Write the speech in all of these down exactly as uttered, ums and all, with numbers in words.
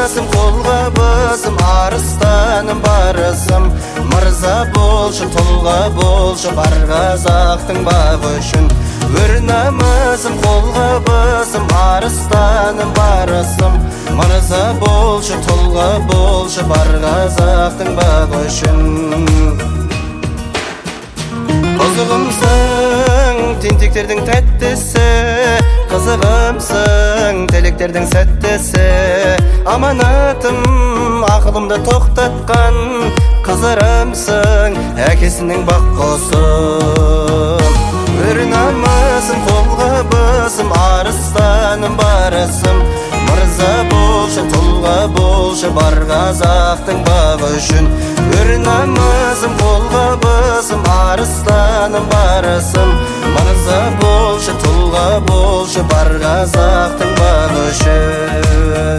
намысым қолға басым, арыстаным барысым. Мырза болшы, тұлға болшы, бар қазақтың бағы үшін. Өр намысым қолға басым, арыстаным барысым. Мырза болшы, тұлға болшы, бар қазақтың бағы үшін. Қызығымсың тентектердің тәттісі, қызығымсың телектердің сәттісі. Аманатым ақылымды тоқтатқан, қызырымсың әкесінің бақ қосым. Өр намысым қолға басым, арыстаным барысым. Мырза болшы, тұлға болшы, бар қазақтың бағы үшін. Өр намысым қолға басым, арыстаным барысым. Мырза болшы, тұлға болшы, бар қазақтың бағы үшін.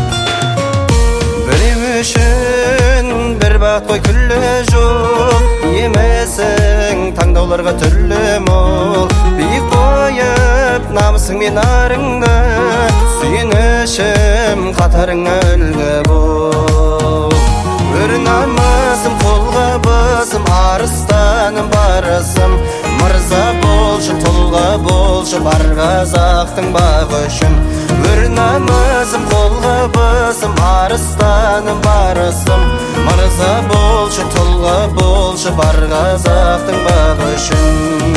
Біреу үшін бір бақ қой күллі жол, емесің таңдауларға түрлі мол. Биік қойып намысың мен арыңды, сүйінішім қатарыңа үлгі бол. Өр намысым қолға басым, арыстаным барысым. Мырза болшы, тұлға болшы, бар қазақтың бағы үшін. Өр намысым қолға басым, арыстаным барысым. Мырза болшы, тұлға болшы, бар қазақтың бағы үшін.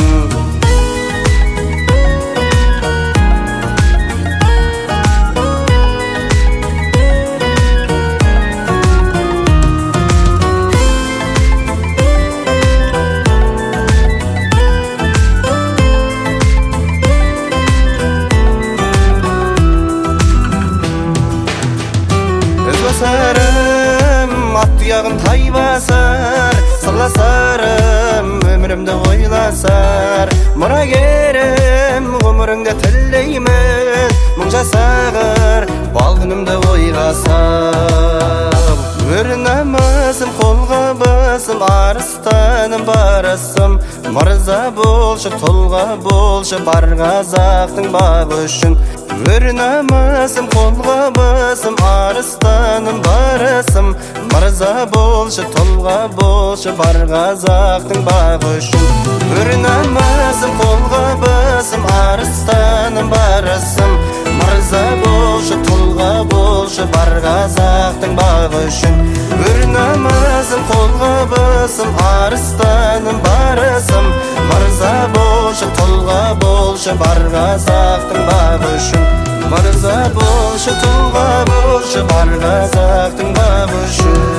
Сарым ат тұяғын тай басар, сырласарым өмірімді ойласар. Мұрагерім ғұмырыңды тілдеймін, мың жасағыр бал күнімді ойласам. Өр намысым қолға басым, арыстаным барысым. Мырза болшы, тұлға болшы, бар қазақтың бағы үшін. Өр намысым қолға басым, арыстаным барысым. Мырза болшы, тұлға болшы, бар қазақтың бағы үшін. Өр намысым қолға басым, арыстаным барысым. Мырза болшы, тұлға болшы, бар қазақтың бағы үшін. Өр намысым қолға басым, арыстаным барысым. Мырза болшы, тұлға болшы, бар қазақтың бағы үшін. Мырза болшы, тұлға болшы, бар қазақтың бағы үшін.